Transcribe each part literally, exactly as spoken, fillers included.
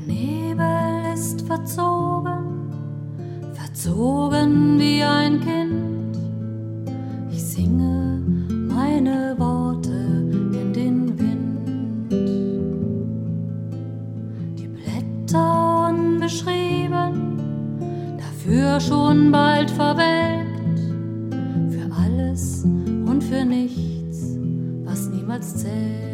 Nebel ist verzogen, verzogen wie ein Kind. Ich singe meine Worte in den Wind. Die Blätter unbeschrieben, dafür schon bald verwelkt, für alles und für nichts, was niemals zählt.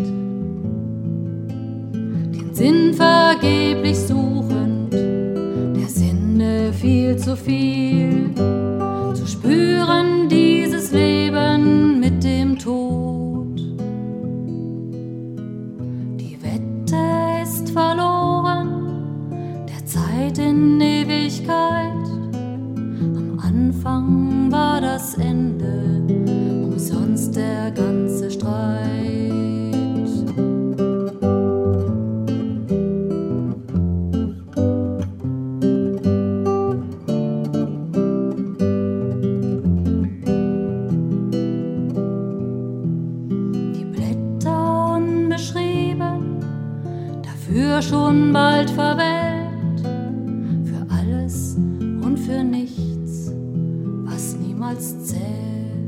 Sinn vergeblich suchend, der Sinne viel zu viel, zu spüren dieses Leben mit dem Tod. Die Wette ist verloren, der Zeit in Ewigkeit. Am Anfang war das Ende, umsonst der ganze Streit. Für schon bald verwelkt, für alles und für nichts, was niemals zählt.